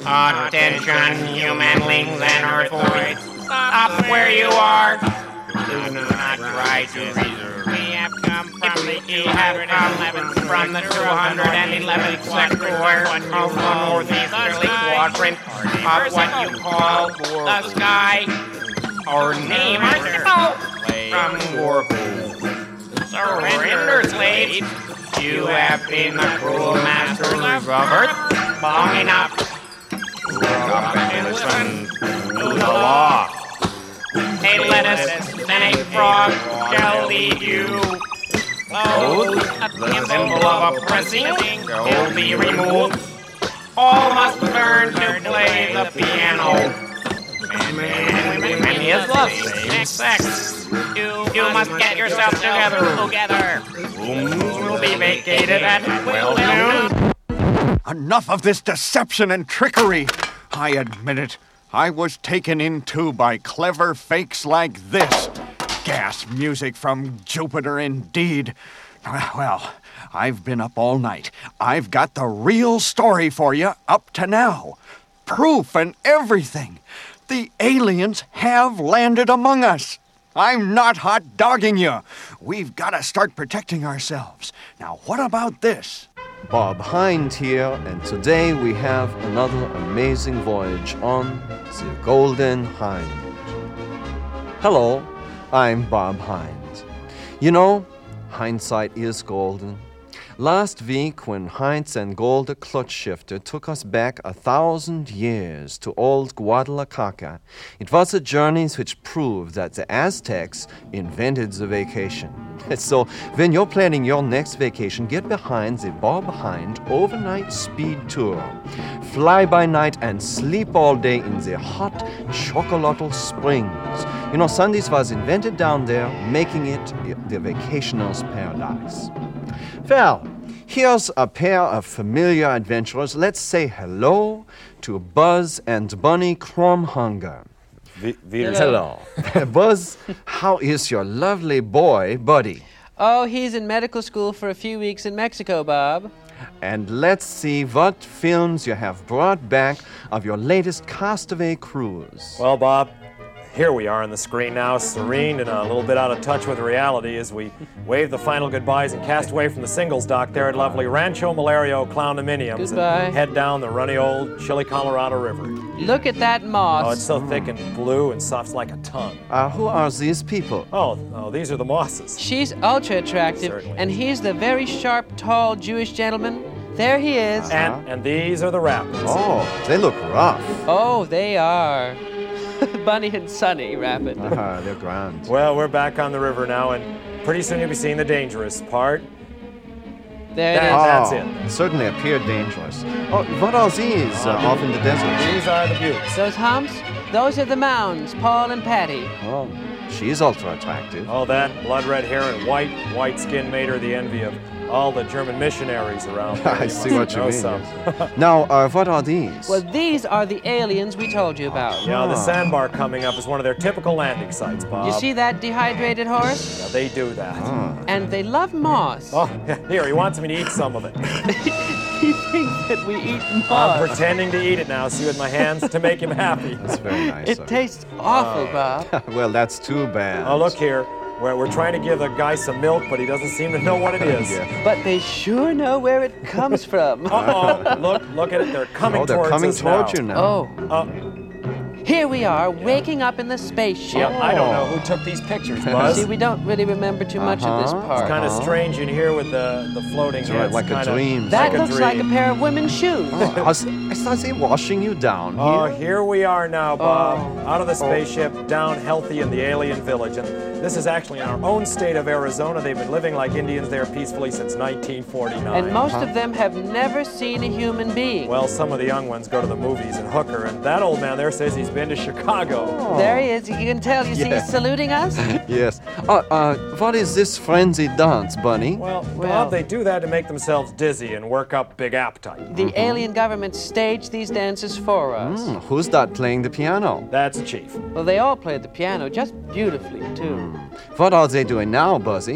Attention, humanlings and earthboys. Stop where you are. Do not try to reason. We have come from the 211th sector of the northeasterly quadrant of what you call the sky. Our name is from Warpool. Surrender, slaves. You have been the cruel masters of Earth long enough. Up and listen to the law. A lettuce and a frog shall lead you. The symbol of oppressing will be removed. All must learn to play the piano. And his love, same sex. You must get yourself together. Rooms will be vacated at 12 noon. Enough of this deception and trickery. I admit it. I was taken in too by clever fakes like this. Gas music from Jupiter indeed. Well, I've been up all night. I've got the real story for you up to now. Proof and everything. The aliens have landed among us. I'm not hot-dogging you. We've got to start protecting ourselves. Now, what about this? Bob Hind here, and today we have another amazing voyage on the Golden Hind. Hello, I'm Bob Hind. You know, hindsight is golden. Last week, when Heinz and Golda Clutch Shifter took us back 1,000 years to old Guadalajara, it was a journey which proved that the Aztecs invented the vacation. So, when you're planning your next vacation, get behind the Bob Hind overnight speed tour. Fly by night and sleep all day in the hot Chocolatl Springs. You know, Sundays was invented down there, making it the vacationer's paradise. Well, here's a pair of familiar adventurers. Let's say hello to Buzz and Bunny Crumhunger. Hello. Buzz, how is your lovely boy, Buddy? Oh, he's in medical school for a few weeks in Mexico, Bob. And let's see what films you have brought back of your latest Castaway cruise. Well, Bob, here we are on the screen now, serene and a little bit out of touch with reality as we wave the final goodbyes and cast away from the singles dock there at lovely Rancho Malario Clowndominiums. Goodbye. And head down the runny old Chile, Colorado River. Look at that moss. Oh, it's so thick and blue and soft like a tongue. Who are these people? Oh, these are the mosses. She's ultra attractive, Certainly. and he's the very sharp, tall Jewish gentleman. There he is. And these are the rapids. Oh, they look rough. Oh, they are. Bunny and Sunny Rapid. They're grand. Well, we're back on the river now, and pretty soon you'll be seeing the dangerous part. There it is. That's it. Certainly appeared dangerous. Oh, what are these off in the desert? These are the buttes. Those humps, those are the mounds, Paul and Patty. Oh, she's ultra attractive. Oh, that blood-red hair and white skin made her the envy of all the German missionaries around there. I see what you know mean. some. Yes. Now, what are these? Well, these are the aliens we told you about. Yeah, the sandbar coming up is one of their typical landing sites, Bob. You see that dehydrated horse? Yeah, they do that. And they love moss. Oh, here, he wants me to eat some of it. He thinks that we eat I'm moss. pretending to eat it now, see, with my hands to make him happy. That's very nice. It tastes awful, Bob. Well, that's too bad. Oh, look here. We're trying to give the guy some milk, but he doesn't seem to know what it is. Yeah. But they sure know where it comes from. Uh-oh, look at it. They're coming towards us they're coming towards you now. Oh, Uh, here we are, waking up in the spaceship. yeah, I don't know who took these pictures, Buzz. See, we don't really remember too much of this part. Kind of strange in here with the floating It's right, heads. like a kinda dream. That like a looks like a dream. pair of women's shoes. I thought they washing you down Oh, here. here we are now, Bob. Out of the spaceship, down healthy in the alien village. And this is actually in our own state of Arizona. They've been living like Indians there peacefully since 1949. And most of them have never seen a human being. Well, some of the young ones go to the movies and hooker, and that old man there says he's been to Chicago. There he is. You can tell. You see, Yeah. he's saluting us. Yes. What is this frenzied dance, Bunny? Well, Well- Bob, they do that to make themselves dizzy and work up big appetite. The alien government staged these dances for us. Who's that playing the piano? That's the chief. Well, they all played the piano just beautifully, too. What are they doing now, Buzzy?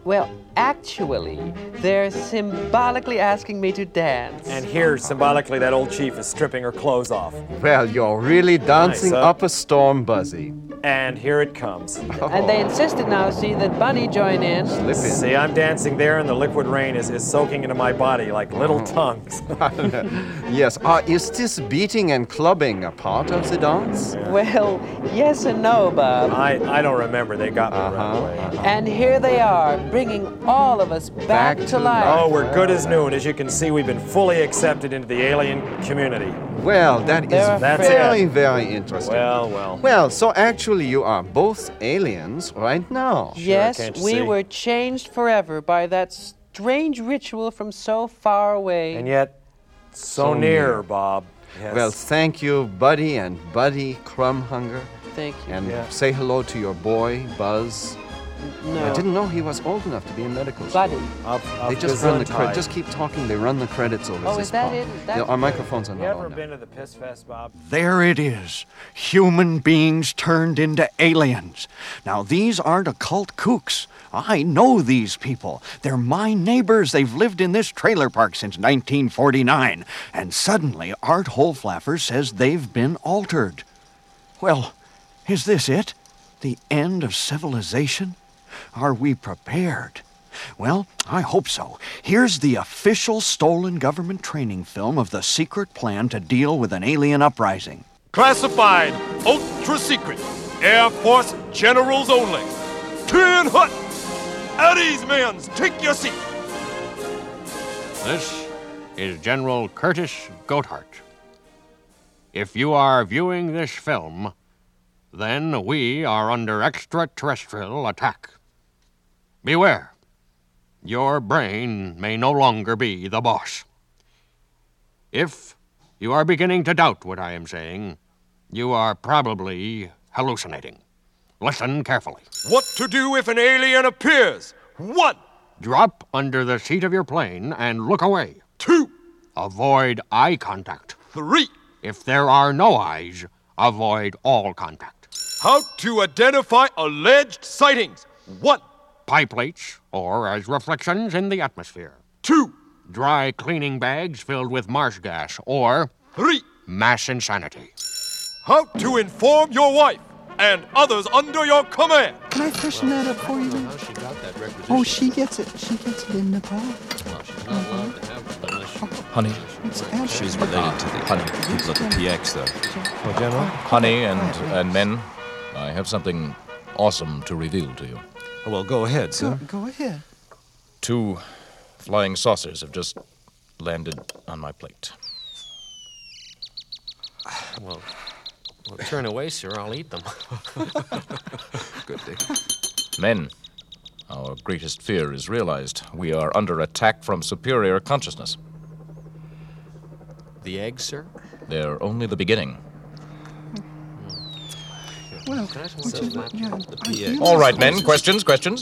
Well, actually, they're symbolically asking me to dance. And here, symbolically, that old chief is stripping her clothes off. Well, you're really dancing Nice, huh? up a storm, Buzzy. And here it comes. And they insisted now, see, that Bunny join in. Slip in. See, I'm dancing there, and the liquid rain is soaking into my body like little tongues. Yes. Is this beating and clubbing a part of the dance? Well, yes and no, Bob. I don't remember. They got me right away. And here they are, bringing all of us back to life. Oh, we're good as new, and as you can see, we've been fully accepted into the alien community. Well, that is That's very, it. very interesting. Well. Well, so actually you are both aliens right now. Yes, can't you we see? were changed forever by that strange ritual from so far away. And yet, so So near, near. Bob. Yes. Well, thank you, Buddy and Buddy Crumhunger. Thank you. And Yeah. say hello to your boy, Buzz. No. I didn't know he was old enough to be in medical school. Buddy. Of They just run the Gesundheit. credits. Just keep talking. They run the credits over Oh, this is that part. it? Is that Yeah, our it? microphones are You not ever on now. been to the Piss Fest, Bob? There it is. Human beings turned into aliens. Now, these aren't occult kooks. I know these people. They're my neighbors. They've lived in this trailer park since 1949. And suddenly, Art Holflaffer says they've been altered. Well, is this it? The end of civilization? Are we prepared? Well, I hope so. Here's the official stolen government training film of the secret plan to deal with an alien uprising. Classified, ultra secret, Air Force generals only. 10 Hut! At ease, men, take your seat. This is General Curtis Goathart. If you are viewing this film, then we are under extraterrestrial attack. Beware. Your brain may no longer be the boss. If you are beginning to doubt what I am saying, you are probably hallucinating. Listen carefully. What to do if an alien appears? 1, Drop under the seat of your plane and look away. 2, Avoid eye contact. 3. If there are no eyes, avoid all contact. How to identify alleged sightings? 1, Pie plates, or as reflections in the atmosphere. 2, Dry cleaning bags filled with marsh gas, or 3. mass insanity. How to inform your wife and others under your command? Can I freshen that up for you? Oh, she gets it. She gets it in Nepal. Honey, It's absolutely. she's related to the people at the PX, though. Oh, General? Honey and men, I have something awesome to reveal to you. Oh, well, go ahead, sir. Go ahead. 2 flying saucers have just landed on my plate. Well, turn away, sir. I'll eat them. Good, Dick. Men, our greatest fear is realized. We are under attack from superior consciousness. The eggs, sir? They're only the beginning. Well, Can I just would say you, that? yeah, The are you- All right, men, questions?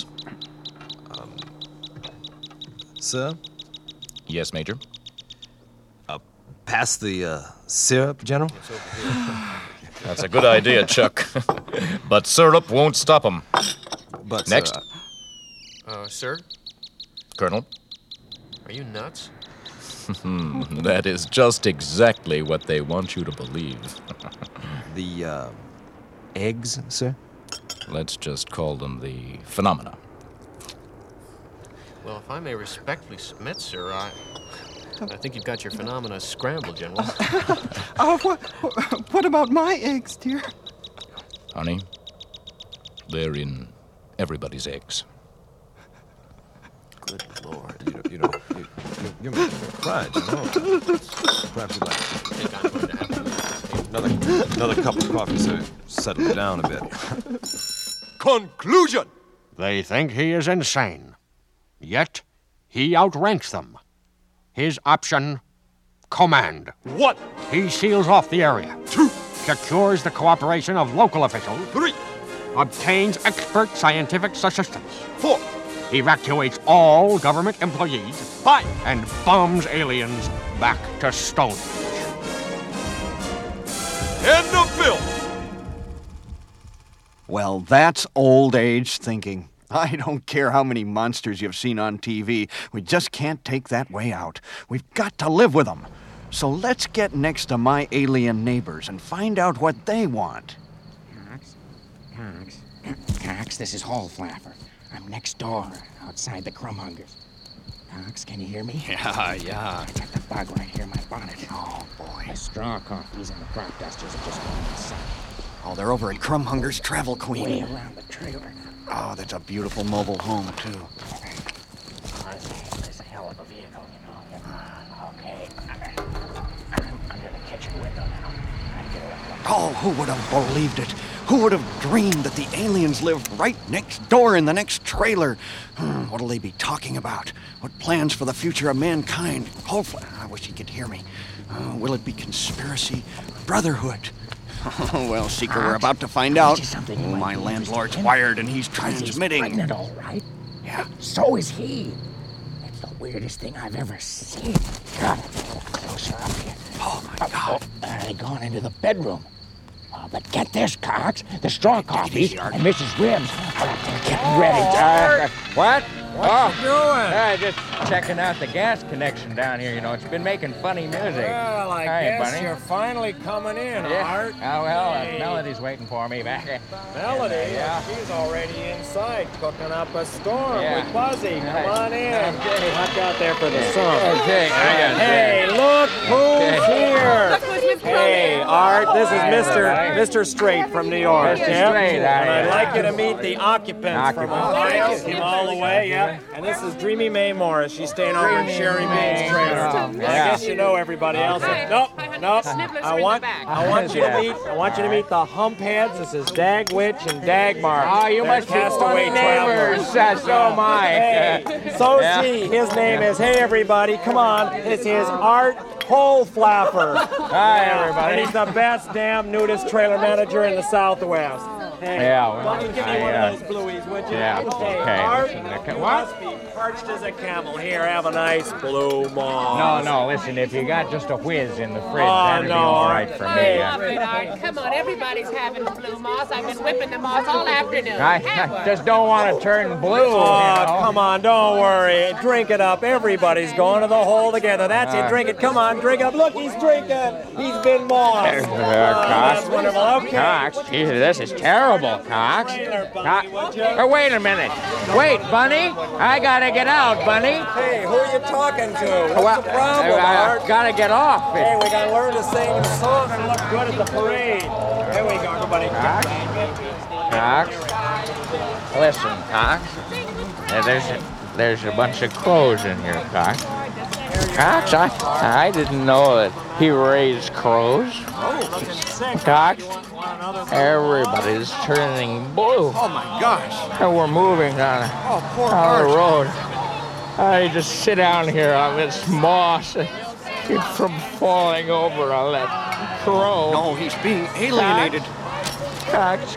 Sir, Yes, Major. pass the syrup, General. That's a good idea, Chuck. But syrup won't stop them. But Next. Sir? Colonel, Are you nuts? that is just exactly what they want you to believe. the eggs, sir. Let's just call them the phenomena. Well, if I may respectfully submit, sir, I think you've got your phenomena scrambled, General. What about my eggs, dear? Honey, they're in everybody's eggs. Good Lord. You're making me cry, General. Perhaps you'd like I think I'm going to have to another cup of coffee, sir. Settle it down a bit. Conclusion! They think he is insane. Yet, he outranks them. His option, command. 1, He seals off the area. 2, Secures the cooperation of local officials. 3, Obtains expert scientific assistance. 4, Evacuates all government employees. 5. And bombs aliens back to Stone. End of film. Well, that's old age thinking. I don't care how many monsters you've seen on TV. We just can't take that way out. We've got to live with them. So let's get next to my alien neighbors and find out what they want. Cox, this is Hall Flapper. I'm next door, outside the Crumhungers. Cox, can you hear me? Yeah. I got the bug right here in my bonnet. Oh, boy. The straw coffees and the crop dusters have just gone inside. Oh, they're over at Crumhunger's Travel Queen. Way around the trailer. Oh, that's a beautiful mobile home, too. It's a hell of a vehicle, you know. Okay. I'm under the kitchen window now. Oh, who would have believed it? Who would have dreamed that the aliens lived right next door in the next trailer? What'll they be talking about? What plans for the future of mankind? Hopefully, I wish he could hear me. Will it be conspiracy? Brotherhood? Well, Seeker, we're about to find out. My landlord's wired and he's transmitting. He's pregnant, all right. Yeah. So is he. It's the weirdest thing I've ever seen. God, closer up here. Oh, my God. They gone into the bedroom. But get this, Cox. The straw coffee and Mrs. Ribs are getting ready. What? What you doing? Just checking out the gas connection down here. You know, it's been making funny music. Well, I Hey, guess Bunny. you're finally coming in, Yeah. Art. Oh, well, Hey. Melody's waiting for me back. Melody, Yeah. she's already inside cooking up a storm Yeah. with Buzzy. Come Right. on in. Okay. Watch out there for the sun. Okay, I got Hey, look who's here. Hey, Art, this is Hi, everybody. Mr. Straight from New York. Mr. yeah? Straight, And I'd yeah. like you to meet the occupants from Ohio. Came all the way, yeah. And this is Dreamy Mae Morris. She's staying over in Sherry Baines' trailer. Oh, I yeah. guess you know everybody else. Nope. I want you to meet the Humpheads. This is Dag Witch and Dagmar. Oh, you They're must be castaway funny neighbors. travelers. So am I. Hey, so Yeah. is he. His name is, hey everybody, come on. This is Art Hole Flapper. Hi, everybody. And he's the best damn nudist trailer manager in the Southwest. Hey, Yeah, well, why don't you give me one of those blueies, would you? yeah, Hey, okay, Art, listen, you what? must be parched as a camel. Here, have a nice blue moss. No, listen, if you got just a whiz in the fridge, Oh, that'd be no, all Art. right for me. Hey, Yeah. Come on, everybody's having the blue moss. I've been whipping the moss all afternoon. I just don't want to turn blue. Oh, come on, don't worry. Drink it up. Everybody's going to the hole together. That's it. Drink it. Come on, drink it up. Look, he's drinking. He's been mossed. Cox. That's wonderful. Okay. Cox, Jesus, this is terrible, Cox. Bunny, would you? Oh, wait a minute. Wait, Bunny. I gotta get out, Bunny. Hey, who are you talking to? What's Well, the problem, I Art? gotta get off. Hey, we gotta learn to sing the song and look good at the parade. There we go, everybody. Cox. Listen, Cox. There's a bunch of crows in here, Cox. Cox, I didn't know that he raised crows. Cox, everybody's turning blue. Oh, my gosh. And we're moving on Poor the Art. road. I just sit down here on this moss and keep from falling over on that crow. No, he's being alienated. Cox.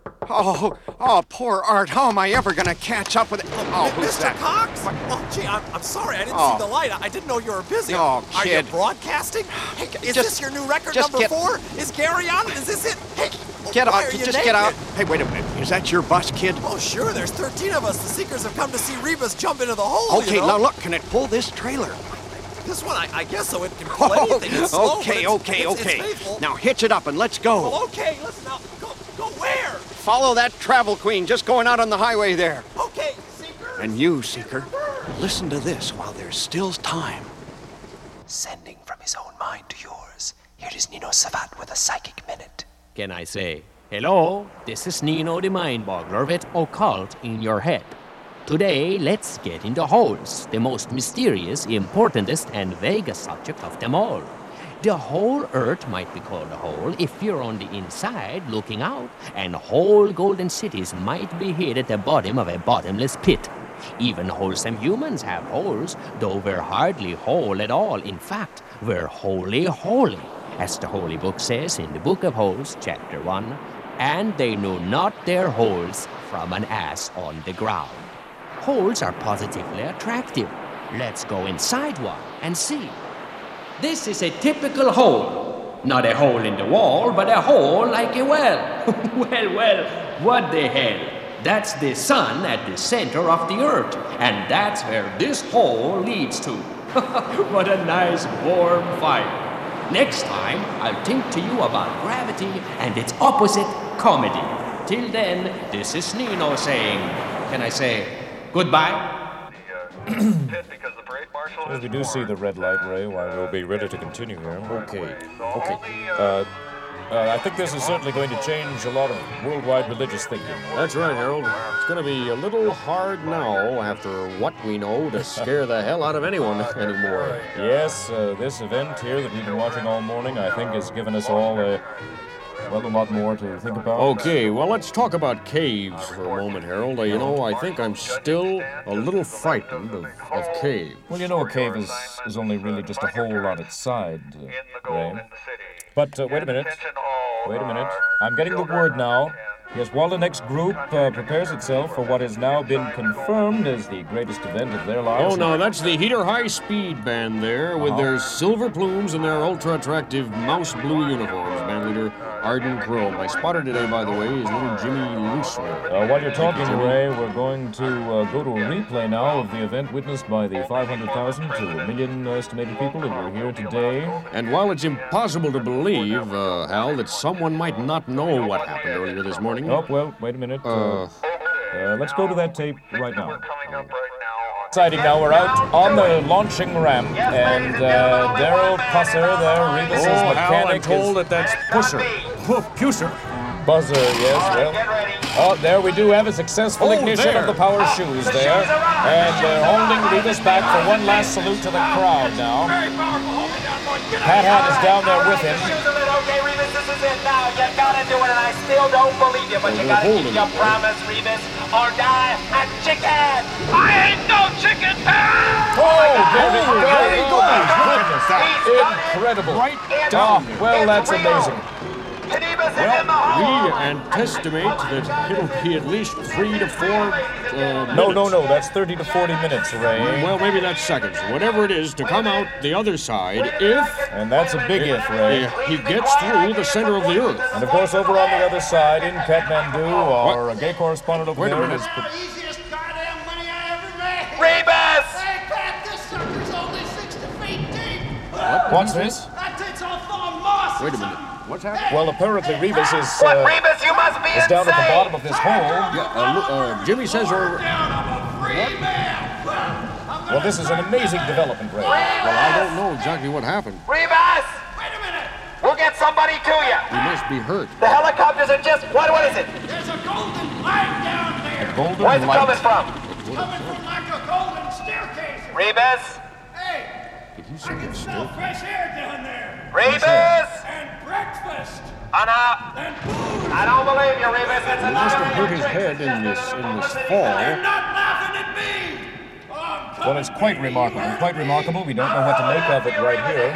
Oh, poor Art. How am I ever going to catch up with it? Oh, who's Mr. that? Cox? Oh, gee, I'm sorry. I didn't Oh. see the light. I didn't know you were busy. Oh, Are you kid. broadcasting? Hey, is Just- this your new record just number get- 4? Is Gary on it? Is this it? Hey, Get why out. are you Just naked? get out. Hey, wait a minute. Is that your bus, kid? Oh, sure. There's 13 of us. The Seekers have come to see Rebus jump into the hole. Okay, you know? now look. Can it pull this trailer? This one, I guess so. It can pull anything. It's slow, but Okay, it's okay. faithful. Now hitch it up and let's go. Well, okay. Listen now. Go where? Follow that travel queen just going out on the highway there. Okay, Seeker. And you, Seeker, listen to this while there's still time. Sending from his own mind to yours, here is Nino Savat with a psychic minute. Can I say, hello, this is Nino the Mind-Boggler with Occult in your head. Today, let's get into holes, the most mysterious, importantest, and vaguest subject of them all. The whole Earth might be called a hole if you're on the inside looking out, and whole golden cities might be hid at the bottom of a bottomless pit. Even wholesome humans have holes, though we're hardly whole at all. In fact, we're wholly holy, as the Holy Book says in the Book of Holes, chapter 1, and they knew not their holes from an ass on the ground. Holes are positively attractive. Let's go inside one and see. This is a typical hole. Not a hole in the wall, but a hole like a well. Well, what the hell? That's the sun at the center of the earth, and that's where this hole leads to. What a nice warm fire. Next time, I'll think to you about gravity and its opposite, comedy. Till then, this is Nino saying, can I say goodbye? As we do see the red light, Ray, why we'll be ready to continue here. Okay. I think this is certainly going to change a lot of worldwide religious thinking. That's right, Harold. It's going to be a little hard now, after what we know, to scare the hell out of anyone anymore. Yes, this event here that we've been watching all morning, I think, has given us all a lot more to think about. Okay, well, let's talk about caves for a moment, Harold. You know, I think I'm still a little frightened of caves. Well, you know, a cave is only really just a hole on its side, Ray. But wait a minute. I'm getting the word now. Yes, Waldenech's group prepares itself for what has now been confirmed as the greatest event of their lives. Oh, no, that's the Heater High Speed Band there, with their silver plumes and their ultra-attractive mouse blue uniforms. Band leader Arden Chrome. I spotted today, by the way, is little Jimmy Looseman. While you're talking, Ray, we're going to go to a replay now of the event witnessed by the 500,000 to 1 million estimated people who were here today. And while it's impossible to believe, Hal, that someone might not know what happened earlier this morning. Oh, well, wait a minute. Let's go to that tape right now. Exciting now, we're out on the launching ramp, and Daryl Pusser there, Rebus's mechanic. Hal, I'm told that's Pusser. Pusser. Buzzer, yes, well. Oh, there we do have a successful ignition of the power shoes there. And they're holding Rebus back for one last salute to the crowd now. Pat Hat is down there with him. Okay, Rebus, this is it now. You gotta do it, and I still don't believe you, but you gotta keep your promise, Rebus, or die a chicken. I ain't no chicken. There he goes. Incredible. Right down. Well, that's amazing. Well, we anticipate that it'll be at least 3 to 4 minutes. No, that's 30 to 40 minutes, Ray. Well, maybe that's seconds. Whatever it is, to come out the other side if... And that's a big if, Ray. He gets through the center of the earth. And, of course, over on the other side, in Kathmandu, our gay correspondent over there is... Easiest goddamn money I ever made. Rebus! Hey, Pat, this sucker's only 60 feet deep. What's this? That takes off on moss. Wait a minute. What's happening? Well, apparently Rebus is Rebus, you must be is down at the bottom of this hole. Yeah, Jimmy says we're... Well, this is an amazing development, Ray. Well, I don't know exactly what happened. Rebus! Wait a minute. We'll get somebody to you. He must be hurt. The helicopters are just... What is it? There's a golden light down there. A golden Where's it light. coming from? It's coming from like a golden staircase. Rebus? Hey, Did you I say can it's smell still? fresh air down there. Rebus! And breakfast. Anna! And food. I don't believe you, Rebus. It's He must have hurt his head in this fall. They're not laughing at me. Oh, I'm coming. Well, it's quite remarkable. Quite remarkable. We don't know what to make of it right here.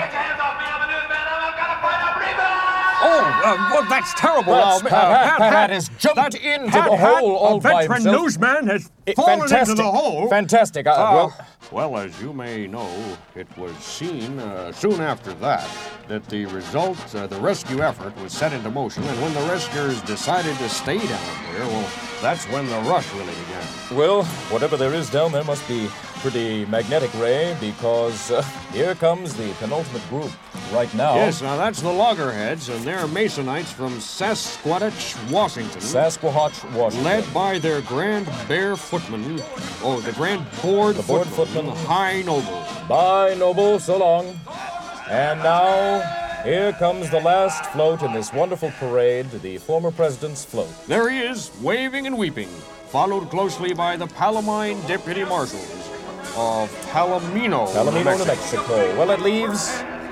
Well, that's terrible. Pat Hat has jumped into the hole all by himself. A veteran newsman has fallen into the hole. Fantastic. Well, as you may know, it was seen soon after that the result, the rescue effort was set into motion, and when the rescuers decided to stay down there, well, that's when the rush really began. Well, whatever there is down there must be pretty magnetic, Ray, because here comes the penultimate group right now. Yes, now that's the Loggerheads, and they're Masonites from Sasquatch, Washington. Sasquatch, Washington. Led by their Grand Bear Footman, the Grand Board Footman, High Noble. Bye, Noble, so long. And now, here comes the last float in this wonderful parade, the former president's float. There he is, waving and weeping, followed closely by the Palomine Deputy Marshals of Palomino, New Mexico. Well, it leaves,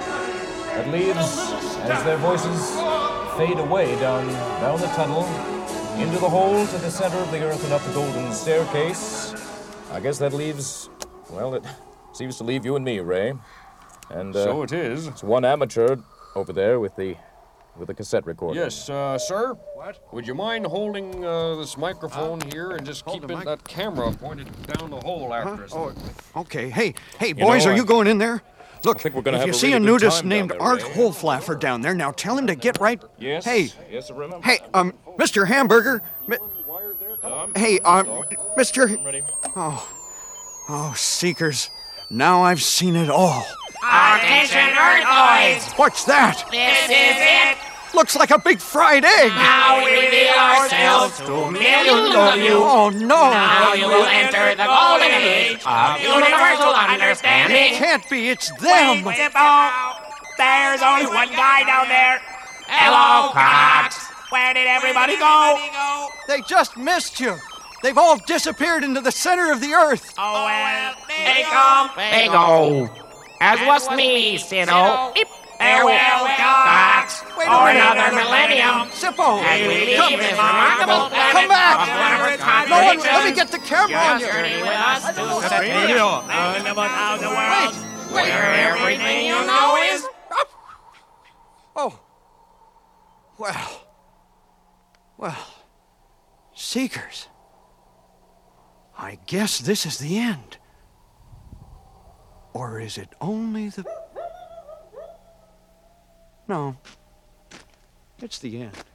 as their voices fade away down the tunnel, into the hole to the center of the earth and up the golden staircase. I guess that leaves, well, it seems to leave you and me, Ray. And so it is. It's one amateur over there with the cassette recorder. Yes, sir. What? Would you mind holding this microphone here and just keeping that camera pointed down the hole after us? Oh, okay. Hey, boys, are you going in there? Look, if you see a nudist named Art Holflaffer down there, now tell him to get right. Yes. Hey. Yes, I remember. Hey, Mr. Hamburger. Hey, Mister. I'm ready. Oh, Seekers. Now I've seen it all. Attention, Earthboys! What's that? This is it! Looks like a big fried egg. Now we reveal ourselves to millions of you. Oh, no. Now you will enter the golden age of universal understanding. Can't be. It's them. Wait, Zippo! There's only one guy down there. Hello, Cox. Where did everybody go? They just missed you. They've all disappeared into the center of the earth. Oh, well, they come. They go. As was me, Sino. Farewell, Cox. For another millennium. Zippo. And we leave this remarkable planet. Come back. Of whatever No one, contradiction. let me get the camera on you. Journey with us to Superior. Where everything you know is. Oh. Well, Seekers. I guess this is the end. Or is it only the... No, it's the end.